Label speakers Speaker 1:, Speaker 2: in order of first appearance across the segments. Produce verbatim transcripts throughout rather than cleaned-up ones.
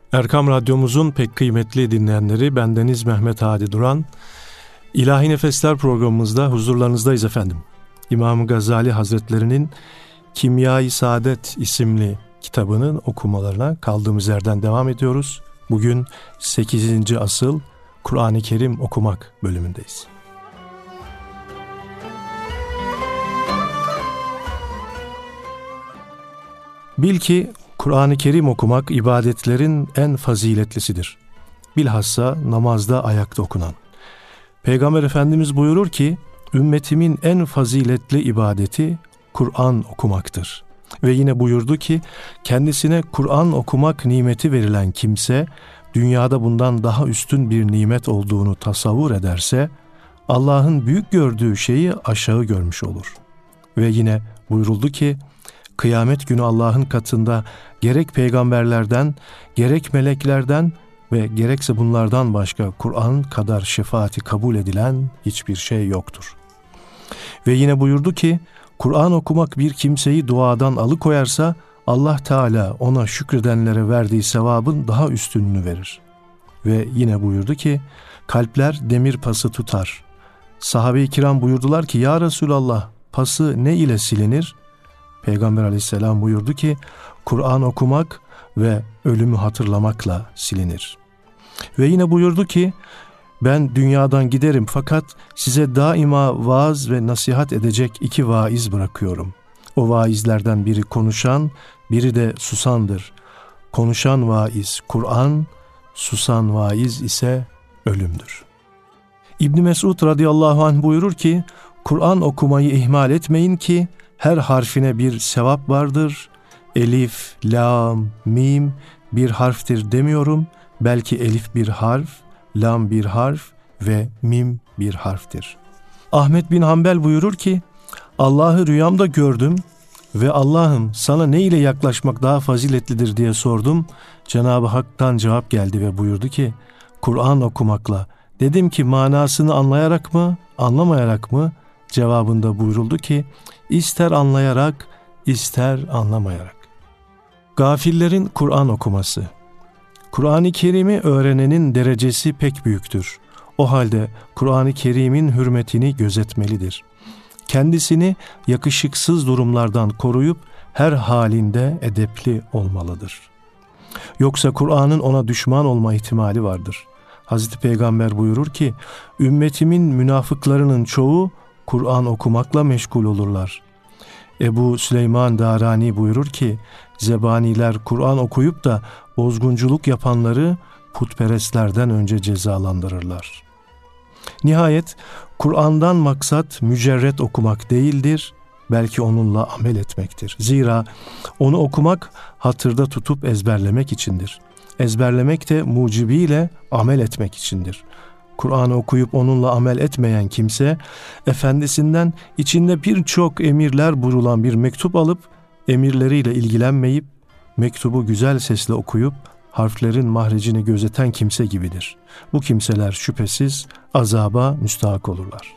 Speaker 1: Erkam Radyomuzun pek kıymetli dinleyenleri, bendeniz Mehmet Hadi Duran. İlahi Nefesler programımızda huzurlarınızdayız efendim. İmam Gazali Hazretleri'nin Kimya-i Saadet isimli kitabının okumalarına kaldığımız yerden devam ediyoruz. Bugün sekizinci asıl Kur'an-ı Kerim okumak bölümündeyiz. Bil ki Kur'an-ı Kerim okumak ibadetlerin en faziletlisidir. Bilhassa namazda ayakta okunan. Peygamber Efendimiz buyurur ki, ümmetimin en faziletli ibadeti Kur'an okumaktır. Ve yine buyurdu ki, kendisine Kur'an okumak nimeti verilen kimse, dünyada bundan daha üstün bir nimet olduğunu tasavvur ederse, Allah'ın büyük gördüğü şeyi aşağı görmüş olur. Ve yine buyuruldu ki, kıyamet günü Allah'ın katında gerek peygamberlerden, gerek meleklerden ve gerekse bunlardan başka Kur'an kadar şefaati kabul edilen hiçbir şey yoktur. Ve yine buyurdu ki, Kur'an okumak bir kimseyi duadan alıkoyarsa, Allah Teala ona şükredenlere verdiği sevabın daha üstününü verir. Ve yine buyurdu ki, kalpler demir pası tutar. Sahabe-i kiram buyurdular ki, ya Resulallah, pası ne ile silinir? Peygamber aleyhisselam buyurdu ki, Kur'an okumak ve ölümü hatırlamakla silinir. Ve yine buyurdu ki, ben dünyadan giderim fakat size daima vaaz ve nasihat edecek iki vaiz bırakıyorum. O vaizlerden biri konuşan, biri de susandır. Konuşan vaiz Kur'an, susan vaiz ise ölümdür. İbn Mesud radıyallahu anh buyurur ki, Kur'an okumayı ihmal etmeyin ki her harfine bir sevap vardır. Elif, lam, mim bir harftir demiyorum. Belki elif bir harf, lam bir harf ve mim bir harftir. Ahmet bin Hanbel buyurur ki, Allah'ı rüyamda gördüm ve Allah'ım sana ne ile yaklaşmak daha faziletlidir diye sordum. Cenab-ı Hak'tan cevap geldi ve buyurdu ki, Kur'an okumakla. Dedim ki manasını anlayarak mı, anlamayarak mı? Cevabında buyuruldu ki, ister anlayarak, ister anlamayarak. Gafillerin Kur'an okuması. Kur'an-ı Kerim'i öğrenenin derecesi pek büyüktür. O halde Kur'an-ı Kerim'in hürmetini gözetmelidir. Kendisini yakışıksız durumlardan koruyup her halinde edepli olmalıdır. Yoksa Kur'an'ın ona düşman olma ihtimali vardır. Hazreti Peygamber buyurur ki, ümmetimin münafıklarının çoğu Kur'an okumakla meşgul olurlar. Ebu Süleyman Darani buyurur ki, zebaniler Kur'an okuyup da bozgunculuk yapanları putperestlerden önce cezalandırırlar. Nihayet Kur'an'dan maksat mücerret okumak değildir, belki onunla amel etmektir. Zira onu okumak hatırda tutup ezberlemek içindir. Ezberlemek de mucibiyle amel etmek içindir. Kur'an'ı okuyup onunla amel etmeyen kimse, efendisinden içinde birçok emirler buyurulan bir mektup alıp, emirleriyle ilgilenmeyip, mektubu güzel sesle okuyup, harflerin mahrecini gözeten kimse gibidir. Bu kimseler şüphesiz azaba müstahak olurlar.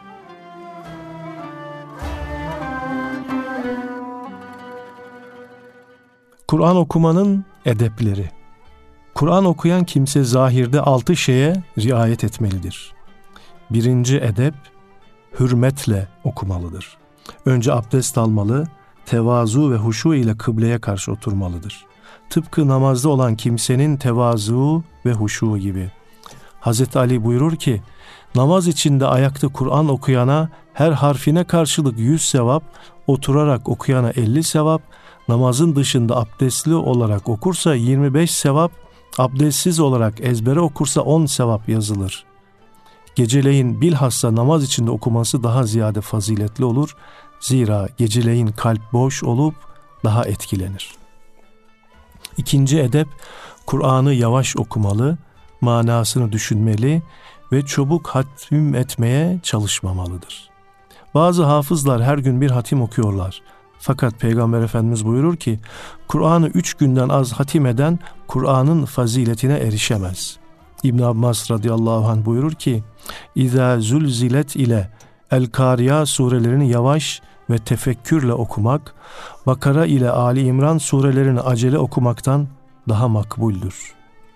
Speaker 1: Kur'an okumanın edepleri. Kur'an okuyan kimse zahirde altı şeye riayet etmelidir. Birinci edep, hürmetle okumalıdır. Önce abdest almalı, tevazu ve huşu ile kıbleye karşı oturmalıdır. Tıpkı namazda olan kimsenin tevazu ve huşu gibi. Hazreti Ali buyurur ki, namaz içinde ayakta Kur'an okuyana her harfine karşılık yüz sevap, oturarak okuyana elli sevap, namazın dışında abdestli olarak okursa yirmi beş sevap, abdestsiz olarak ezbere okursa on sevap yazılır. Geceleyin bilhassa namaz içinde okuması daha ziyade faziletli olur. Zira geceleyin kalp boş olup daha etkilenir. İkinci edep, Kur'an'ı yavaş okumalı, manasını düşünmeli ve çabuk hatim etmeye çalışmamalıdır. Bazı hafızlar her gün bir hatim okuyorlar. Fakat Peygamber Efendimiz buyurur ki, Kur'an'ı üç günden az hatim eden Kur'an'ın faziletine erişemez. İbn Abbas radıyallahu anh buyurur ki, İzâ zulzilet ile El-Kâriya surelerini yavaş ve tefekkürle okumak, Bakara ile Ali İmran surelerini acele okumaktan daha makbuldür.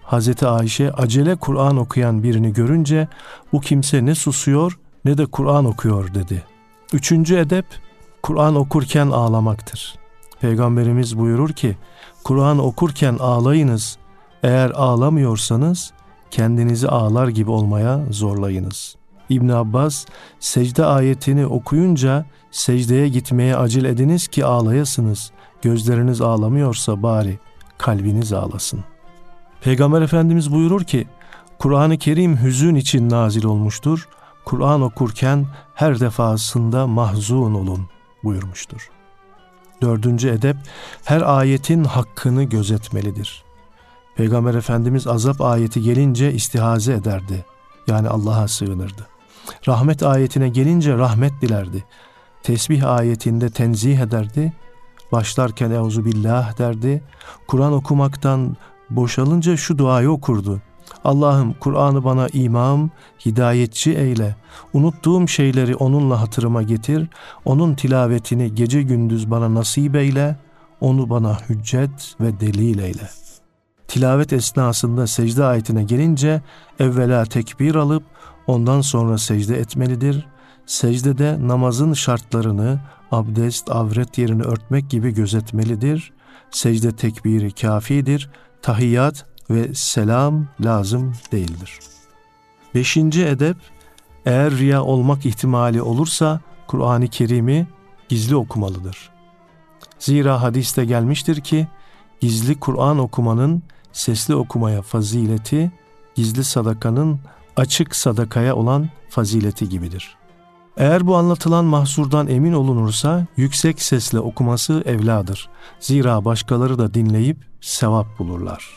Speaker 1: Hazreti Ayşe acele Kur'an okuyan birini görünce bu kimse ne susuyor ne de Kur'an okuyor dedi. Üçüncü edep Kur'an okurken ağlamaktır. Peygamberimiz buyurur ki Kur'an okurken ağlayınız. Eğer ağlamıyorsanız kendinizi ağlar gibi olmaya zorlayınız. İbn Abbas secde ayetini okuyunca secdeye gitmeye acele ediniz ki ağlayasınız. Gözleriniz ağlamıyorsa bari kalbiniz ağlasın. Peygamber Efendimiz buyurur ki Kur'an-ı Kerim hüzün için nazil olmuştur. Kur'an okurken her defasında mahzun olun buyurmuştur. Dördüncü edep her ayetin hakkını gözetmelidir. Peygamber Efendimiz azap ayeti gelince istihaze ederdi. Yani Allah'a sığınırdı. Rahmet ayetine gelince rahmet dilerdi. Tesbih ayetinde tenzih ederdi. Başlarken Euzubillah derdi. Kur'an okumaktan boşalınca şu duayı okurdu. Allah'ım Kur'an'ı bana imam, hidayetçi eyle. Unuttuğum şeyleri onunla hatırıma getir. Onun tilavetini gece gündüz bana nasip eyle. Onu bana hüccet ve delil eyle. Tilavet esnasında secde ayetine gelince evvela tekbir alıp ondan sonra secde etmelidir. Secdede namazın şartlarını, abdest, avret yerini örtmek gibi gözetmelidir. Secde tekbiri kafidir. Tahiyyat ve selam lazım değildir. Beşinci edep, eğer riya olmak ihtimali olursa Kur'an-ı Kerim'i gizli okumalıdır. Zira hadiste gelmiştir ki gizli Kur'an okumanın sesli okumaya fazileti, gizli sadakanın açık sadakaya olan fazileti gibidir. Eğer bu anlatılan mahsurdan emin olunursa yüksek sesle okuması evladır. Zira başkaları da dinleyip sevap bulurlar.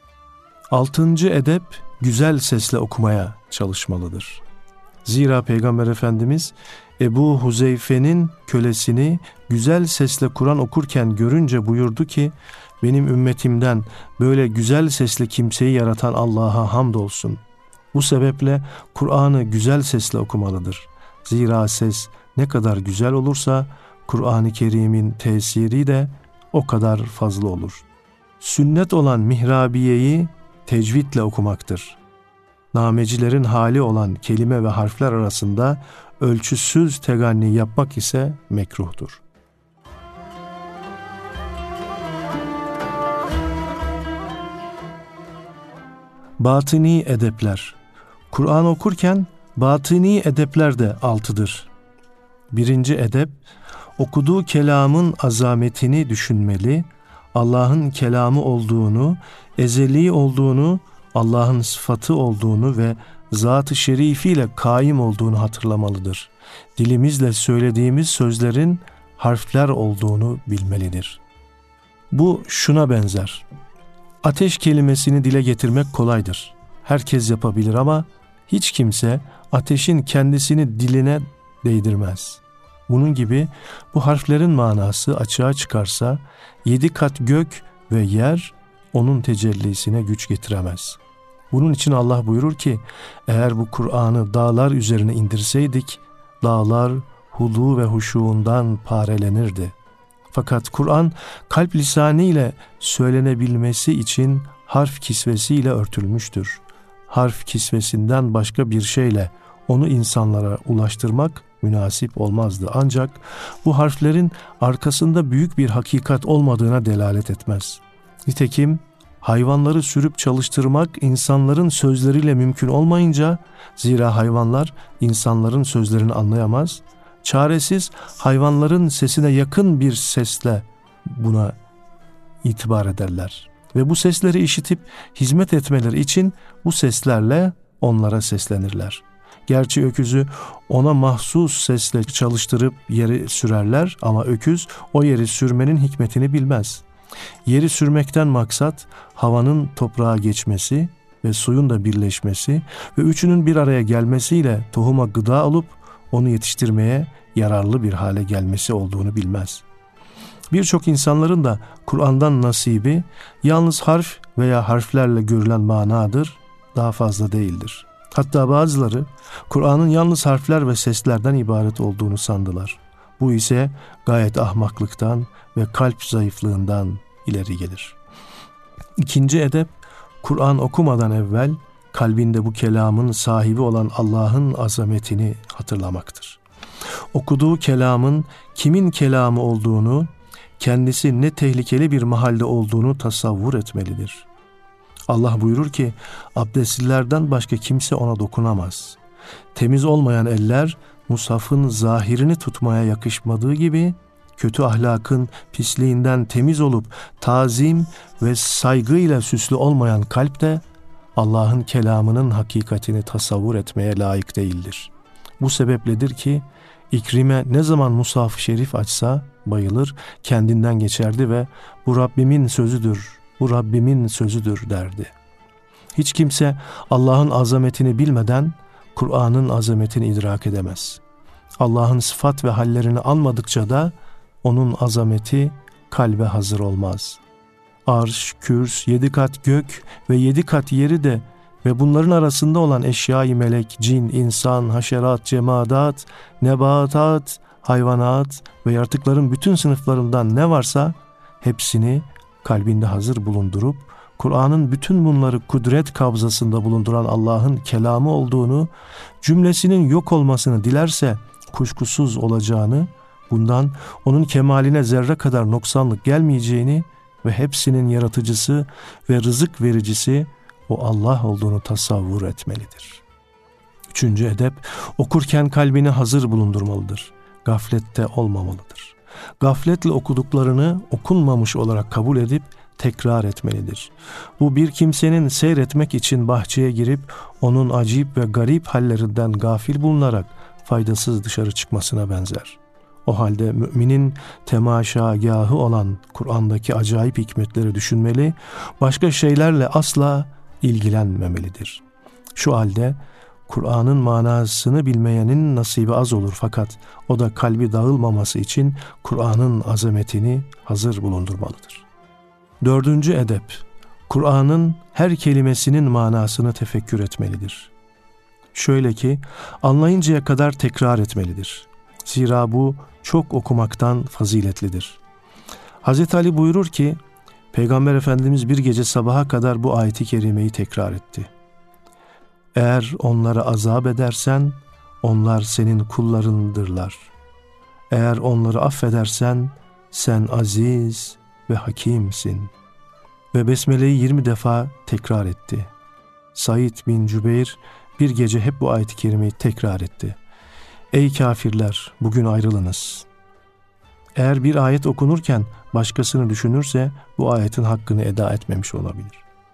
Speaker 1: Altıncı edep güzel sesle okumaya çalışmalıdır. Zira Peygamber Efendimiz Ebu Huzeyfe'nin kölesini güzel sesle Kur'an okurken görünce buyurdu ki benim ümmetimden böyle güzel sesli kimseyi yaratan Allah'a hamdolsun. Bu sebeple Kur'an'ı güzel sesle okumalıdır. Zira ses ne kadar güzel olursa Kur'an-ı Kerim'in tesiri de o kadar fazla olur. Sünnet olan mihrabiyeyi tecvidle okumaktır. Namecilerin hali olan kelime ve harfler arasında ölçüsüz teganni yapmak ise mekruhtur. Batini edepler. Kur'an okurken batini edepler de altıdır. Birinci edep, okuduğu kelamın azametini düşünmeli, Allah'ın kelamı olduğunu, ezeli olduğunu, Allah'ın sıfatı olduğunu ve zat-ı şerifiyle kaim olduğunu hatırlamalıdır. Dilimizle söylediğimiz sözlerin harfler olduğunu bilmelidir. Bu şuna benzer. Ateş kelimesini dile getirmek kolaydır. Herkes yapabilir ama hiç kimse ateşin kendisini diline değdirmez. Bunun gibi bu harflerin manası açığa çıkarsa yedi kat gök ve yer onun tecellisine güç getiremez. Bunun için Allah buyurur ki eğer bu Kur'an'ı dağlar üzerine indirseydik dağlar hudu ve huşuğundan parelenirdi. Fakat Kur'an kalp lisanı ile söylenebilmesi için harf kisvesiyle örtülmüştür. Harf kisvesinden başka bir şeyle onu insanlara ulaştırmak münasip olmazdı. Ancak bu harflerin arkasında büyük bir hakikat olmadığına delalet etmez. Nitekim hayvanları sürüp çalıştırmak insanların sözleriyle mümkün olmayınca, zira hayvanlar insanların sözlerini anlayamaz, çaresiz hayvanların sesine yakın bir sesle buna itibar ederler. Ve bu sesleri işitip hizmet etmeleri için bu seslerle onlara seslenirler. Gerçi öküzü ona mahsus sesle çalıştırıp yeri sürerler ama öküz o yeri sürmenin hikmetini bilmez. Yeri sürmekten maksat havanın toprağa geçmesi ve suyun da birleşmesi ve üçünün bir araya gelmesiyle tohuma gıda alıp onu yetiştirmeye yararlı bir hale gelmesi olduğunu bilmez. Birçok insanların da Kur'an'dan nasibi yalnız harf veya harflerle görülen manadır, daha fazla değildir. Hatta bazıları Kur'an'ın yalnız harfler ve seslerden ibaret olduğunu sandılar. Bu ise gayet ahmaklıktan ve kalp zayıflığından ileri gelir. İkinci edep, Kur'an okumadan evvel kalbinde bu kelamın sahibi olan Allah'ın azametini hatırlamaktır. Okuduğu kelamın kimin kelamı olduğunu, kendisi ne tehlikeli bir mahalde olduğunu tasavvur etmelidir. Allah buyurur ki, abdestlilerden başka kimse ona dokunamaz. Temiz olmayan eller, mushafın zahirini tutmaya yakışmadığı gibi, kötü ahlakın pisliğinden temiz olup tazim ve saygıyla süslü olmayan kalp de Allah'ın kelamının hakikatini tasavvur etmeye layık değildir. Bu sebepledir ki İkrime ne zaman Mushaf-ı Şerif açsa bayılır, kendinden geçerdi ve bu Rabbimin sözüdür, bu Rabbimin sözüdür derdi. Hiç kimse Allah'ın azametini bilmeden Kur'an'ın azametini idrak edemez. Allah'ın sıfat ve hallerini anmadıkça da onun azameti kalbe hazır olmaz. Arş, kürs, yedi kat gök ve yedi kat yeri de ve bunların arasında olan eşyayı melek, cin, insan, haşerat, cemadat, nebatat, hayvanat ve yaratıkların bütün sınıflarından ne varsa hepsini kalbinde hazır bulundurup Kur'an'ın bütün bunları kudret kabzasında bulunduran Allah'ın kelamı olduğunu, cümlesinin yok olmasını dilerse kuşkusuz olacağını, bundan onun kemaline zerre kadar noksanlık gelmeyeceğini ve hepsinin yaratıcısı ve rızık vericisi o Allah olduğunu tasavvur etmelidir. Üçüncü edep, okurken kalbini hazır bulundurmalıdır. Gaflette olmamalıdır. Gafletle okuduklarını okunmamış olarak kabul edip tekrar etmelidir. Bu bir kimsenin seyretmek için bahçeye girip onun acayip ve garip hallerinden gafil bulunarak faydasız dışarı çıkmasına benzer. O halde müminin temaşagahı olan Kur'an'daki acayip hikmetleri düşünmeli, başka şeylerle asla ilgilenmemelidir. Şu halde Kur'an'ın manasını bilmeyenin nasibi az olur, fakat o da kalbi dağılmaması için Kur'an'ın azametini hazır bulundurmalıdır. Dördüncü edep, Kur'an'ın her kelimesinin manasını tefekkür etmelidir. Şöyle ki, anlayıncaya kadar tekrar etmelidir. Zira bu çok okumaktan faziletlidir. Hazreti Ali buyurur ki, Peygamber Efendimiz bir gece sabaha kadar bu ayeti kerimeyi tekrar etti. Eğer onlara azap edersen, onlar senin kullarındırlar. Eğer onları affedersen, sen aziz ve hakimsin. Ve Besmele'yi yirmi defa tekrar etti. Said bin Cübeyr bir gece hep bu ayet-i kerimeyi tekrar etti. Ey kafirler, bugün ayrılınız. Eğer bir ayet okunurken başkasını düşünürse bu ayetin hakkını eda etmemiş olabilir.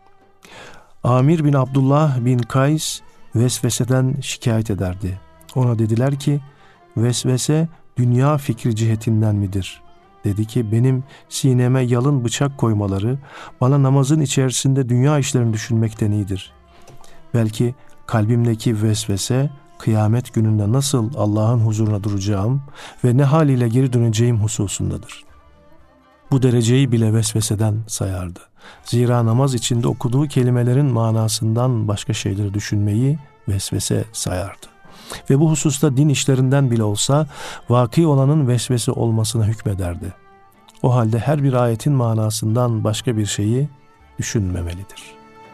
Speaker 1: Amir bin Abdullah bin Kays vesveseden şikayet ederdi. Ona dediler ki, vesvese dünya fikri cihetinden midir? Dedi ki, benim sineme yalın bıçak koymaları bana namazın içerisinde dünya işlerini düşünmekten iyidir. Belki kalbimdeki vesvese kıyamet gününde nasıl Allah'ın huzuruna duracağım ve ne haliyle geri döneceğim hususundadır. Bu dereceyi bile vesveseden sayardı. Zira namaz içinde okuduğu kelimelerin manasından başka şeyleri düşünmeyi vesvese sayardı. Ve bu hususta din işlerinden bile olsa vaki olanın vesvese olmasına hükmederdi. O halde her bir ayetin manasından başka bir şeyi düşünmemelidir.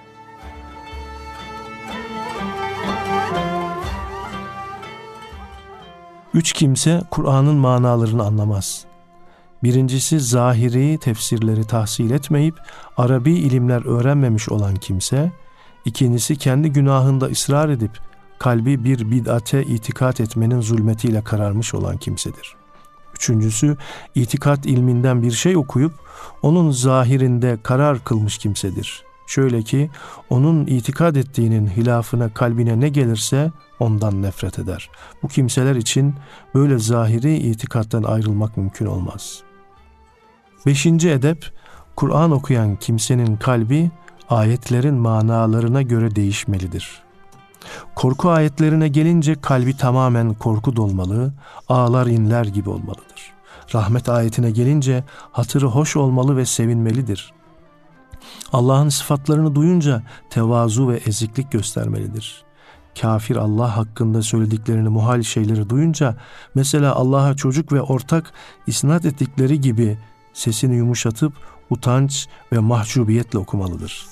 Speaker 1: Üç kimse Kur'an'ın manalarını anlamaz. Birincisi zahiri tefsirleri tahsil etmeyip Arabi ilimler öğrenmemiş olan kimse. İkincisi kendi günahında ısrar edip kalbi bir bid'ate itikat etmenin zulmetiyle kararmış olan kimsedir. Üçüncüsü itikat ilminden bir şey okuyup onun zahirinde karar kılmış kimsedir. Şöyle ki onun itikad ettiğinin hilafına kalbine ne gelirse ondan nefret eder. Bu kimseler için böyle zahiri itikattan ayrılmak mümkün olmaz. Beşinci edep, Kur'an okuyan kimsenin kalbi ayetlerin manalarına göre değişmelidir. Korku ayetlerine gelince kalbi tamamen korku dolmalı, ağlar inler gibi olmalıdır. Rahmet ayetine gelince hatırı hoş olmalı ve sevinmelidir. Allah'ın sıfatlarını duyunca tevazu ve eziklik göstermelidir. Kafir Allah hakkında söylediklerini, muhal şeyleri duyunca, mesela Allah'a çocuk ve ortak isnat ettikleri gibi sesini yumuşatıp utanç ve mahcubiyetle okumalıdır.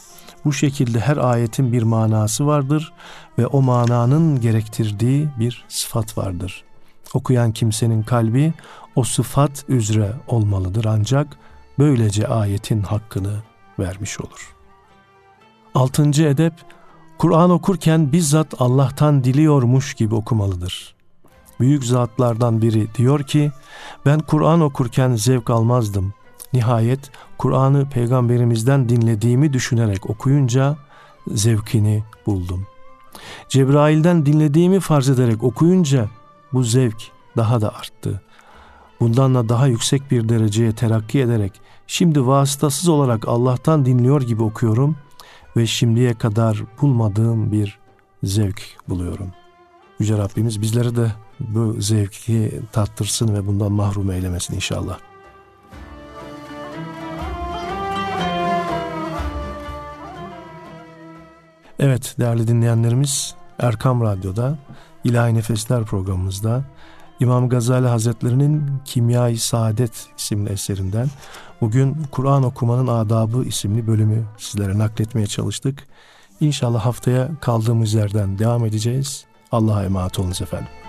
Speaker 1: Bu şekilde her ayetin bir manası vardır ve o mananın gerektirdiği bir sıfat vardır. Okuyan kimsenin kalbi o sıfat üzere olmalıdır, ancak böylece ayetin hakkını vermiş olur. Altıncı edep, Kur'an okurken bizzat Allah'tan diliyormuş gibi okumalıdır. Büyük zatlardan biri diyor ki, ben Kur'an okurken zevk almazdım. Nihayet Kur'an'ı Peygamberimizden dinlediğimi düşünerek okuyunca zevkini buldum. Cebrail'den dinlediğimi farz ederek okuyunca bu zevk daha da arttı. Bundan da daha yüksek bir dereceye terakki ederek şimdi vasıtasız olarak Allah'tan dinliyor gibi okuyorum ve şimdiye kadar bulmadığım bir zevk buluyorum. Yüce Rabbimiz bizlere de bu zevki tattırsın ve bundan mahrum eylemesin inşallah. Evet değerli dinleyenlerimiz, Erkam Radyo'da İlahi Nefesler programımızda İmam Gazali Hazretleri'nin Kimya-i Saadet isimli eserinden bugün Kur'an okumanın adabı isimli bölümü sizlere nakletmeye çalıştık. İnşallah haftaya kaldığımız yerden devam edeceğiz. Allah'a emanet olunuz efendim.